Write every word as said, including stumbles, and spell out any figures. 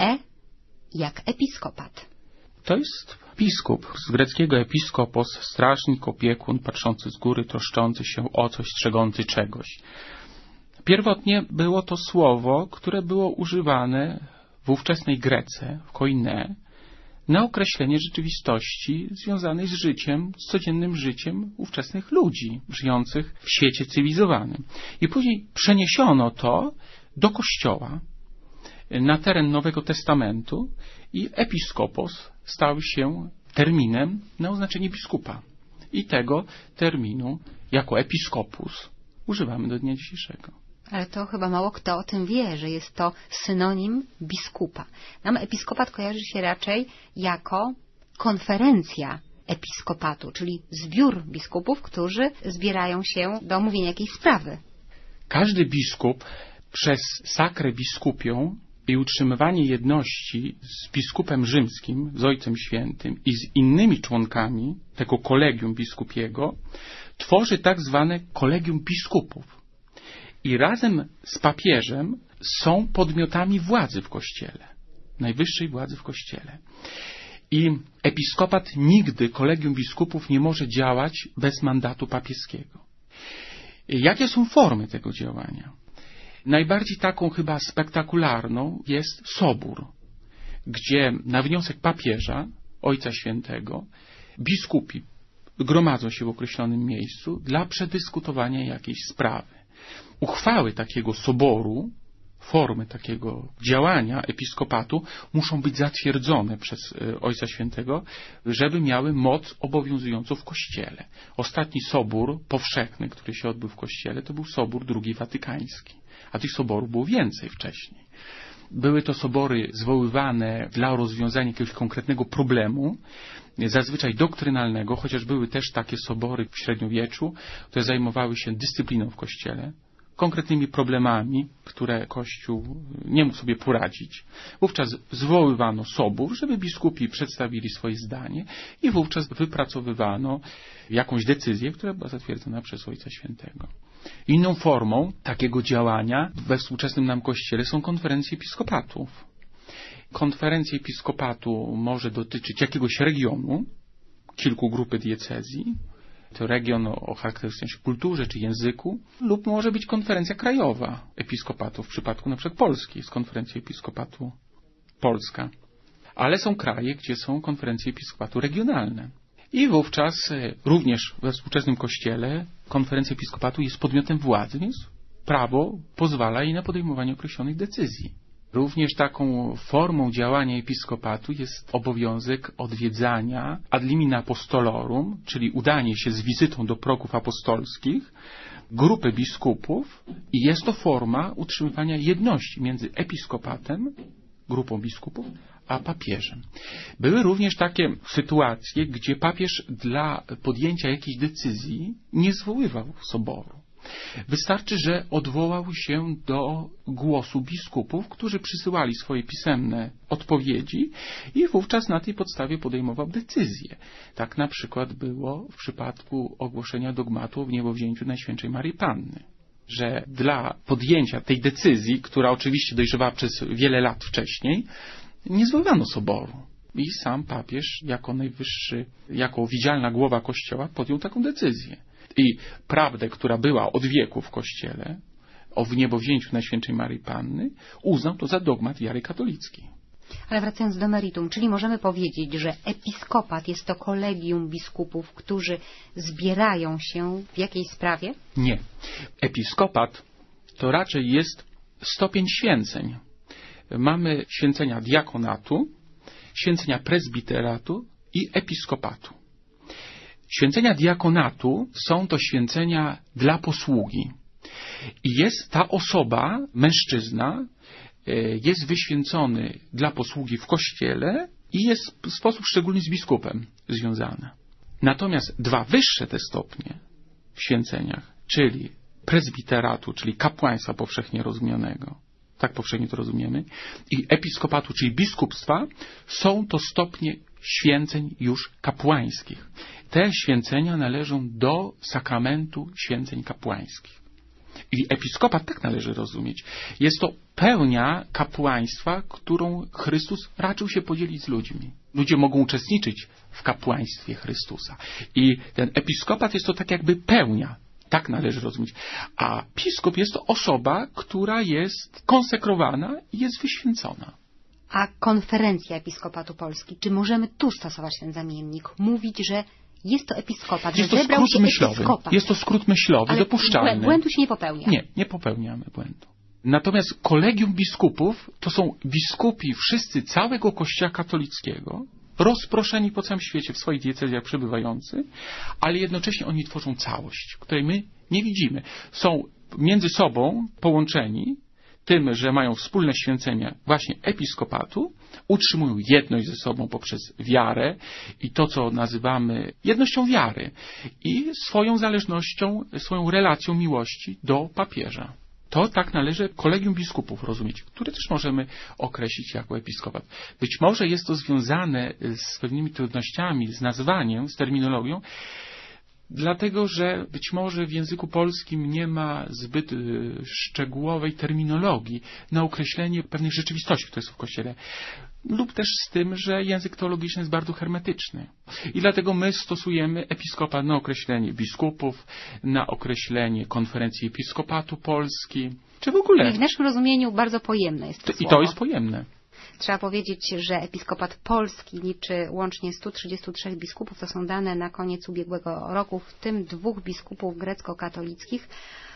E jak episkopat. To jest biskup, z greckiego episkopos, strażnik, opiekun, patrzący z góry, troszczący się o coś, strzegący czegoś. Pierwotnie było to słowo, które było używane w ówczesnej Grece, w koine, na określenie rzeczywistości związanej z życiem, z codziennym życiem ówczesnych ludzi żyjących w świecie cywilizowanym. I później przeniesiono to do Kościoła, na teren Nowego Testamentu i episkopos stał się terminem na oznaczenie biskupa. I tego terminu jako episkopus używamy do dnia dzisiejszego. Ale to chyba mało kto o tym wie, że jest to synonim biskupa. Nam episkopat kojarzy się raczej jako konferencja episkopatu, czyli zbiór biskupów, którzy zbierają się do omówienia jakiejś sprawy. Każdy biskup przez sakrę biskupią i utrzymywanie jedności z biskupem rzymskim, z Ojcem Świętym i z innymi członkami tego kolegium biskupiego tworzy tak zwane kolegium biskupów. I razem z papieżem są podmiotami władzy w Kościele, najwyższej władzy w Kościele. I episkopat nigdy, kolegium biskupów, nie może działać bez mandatu papieskiego. Jakie są formy tego działania? Najbardziej taką chyba spektakularną jest sobór, gdzie na wniosek papieża, Ojca Świętego, biskupi gromadzą się w określonym miejscu dla przedyskutowania jakiejś sprawy. Uchwały takiego soboru, formy takiego działania episkopatu muszą być zatwierdzone przez Ojca Świętego, żeby miały moc obowiązującą w Kościele. Ostatni sobór powszechny, który się odbył w Kościele, to był sobór drugi watykański, a tych soborów było więcej wcześniej. Były to sobory zwoływane dla rozwiązania jakiegoś konkretnego problemu, zazwyczaj doktrynalnego, chociaż były też takie sobory w średniowieczu, które zajmowały się dyscypliną w Kościele, konkretnymi problemami, które Kościół nie mógł sobie poradzić. Wówczas zwoływano sobór, żeby biskupi przedstawili swoje zdanie i wówczas wypracowywano jakąś decyzję, która była zatwierdzona przez Ojca Świętego. Inną formą takiego działania we współczesnym nam Kościele są konferencje episkopatów. Konferencja episkopatu może dotyczyć jakiegoś regionu, kilku grupy diecezji, to region o charakterystycznej kulturze czy języku, lub może być konferencja krajowa episkopatu. W przypadku na przykład Polski jest konferencja episkopatu Polska. Ale są kraje, gdzie są konferencje episkopatu regionalne. I wówczas również we współczesnym Kościele konferencja episkopatu jest podmiotem władzy, więc prawo pozwala jej na podejmowanie określonych decyzji. Również taką formą działania episkopatu jest obowiązek odwiedzania ad limina apostolorum, czyli udanie się z wizytą do proków apostolskich, grupy biskupów i jest to forma utrzymywania jedności między episkopatem, grupą biskupów, a papieżem. Były również takie sytuacje, gdzie papież dla podjęcia jakiejś decyzji nie zwoływał soboru. Wystarczy, że odwołał się do głosu biskupów, którzy przysyłali swoje pisemne odpowiedzi i wówczas na tej podstawie podejmował decyzje. Tak na przykład było w przypadku ogłoszenia dogmatu o wniebowzięciu Najświętszej Maryi Panny, że dla podjęcia tej decyzji, która oczywiście dojrzewała przez wiele lat wcześniej, nie zwołano soboru. I sam papież, jako najwyższy, jako widzialna głowa Kościoła, podjął taką decyzję. I prawdę, która była od wieku w Kościele, o wniebowzięciu Najświętszej Maryi Panny, uznał to za dogmat wiary katolickiej. Ale wracając do meritum, czyli możemy powiedzieć, że episkopat jest to kolegium biskupów, którzy zbierają się w jakiejś sprawie? Nie. Episkopat to raczej jest stopień święceń. Mamy święcenia diakonatu, święcenia prezbiteratu i episkopatu. Święcenia diakonatu są to święcenia dla posługi. I jest ta osoba, mężczyzna, jest wyświęcony dla posługi w Kościele i jest w sposób szczególny z biskupem związany. Natomiast dwa wyższe te stopnie w święceniach, czyli prezbiteratu, czyli kapłaństwa powszechnie rozumianego, tak powszechnie to rozumiemy, i episkopatu, czyli biskupstwa, są to stopnie święceń już kapłańskich. Te święcenia należą do sakramentu święceń kapłańskich. I episkopat tak należy rozumieć. Jest to pełnia kapłaństwa, którą Chrystus raczył się podzielić z ludźmi. Ludzie mogą uczestniczyć w kapłaństwie Chrystusa. I ten episkopat jest to tak jakby pełnia. Tak należy rozumieć. A biskup jest to osoba, która jest konsekrowana i jest wyświęcona. A konferencja Episkopatu Polski, czy możemy tu stosować ten zamiennik? Mówić, że jest to episkopat, Jest że to zebrał skrót się myślowy. episkopat. Jest to skrót myślowy, Ale dopuszczalny. Błędu się nie popełnia. Nie, nie popełniamy błędu. Natomiast kolegium biskupów to są biskupi wszyscy całego Kościoła katolickiego, rozproszeni po całym świecie, w swoich diecezjach przebywający, ale jednocześnie oni tworzą całość, której my nie widzimy. Są między sobą połączeni tym, że mają wspólne święcenia właśnie episkopatu, utrzymują jedność ze sobą poprzez wiarę i to, co nazywamy jednością wiary i swoją zależnością, swoją relacją miłości do papieża. To tak należy kolegium biskupów rozumieć, które też możemy określić jako episkopat. Być może jest to związane z pewnymi trudnościami, z nazwaniem, z terminologią, dlatego że być może w języku polskim nie ma zbyt y, szczegółowej terminologii na określenie pewnych rzeczywistości, które są w Kościele. Lub też z tym, że język teologiczny jest bardzo hermetyczny. I dlatego my stosujemy episkopat na określenie biskupów, na określenie konferencji Episkopatu Polski, czy w ogóle. W naszym rozumieniu bardzo pojemne jest to I słowo. to jest pojemne. Trzeba powiedzieć, że Episkopat Polski liczy łącznie stu trzydziestu trzech biskupów. To są dane na koniec ubiegłego roku, w tym dwóch biskupów grecko-katolickich.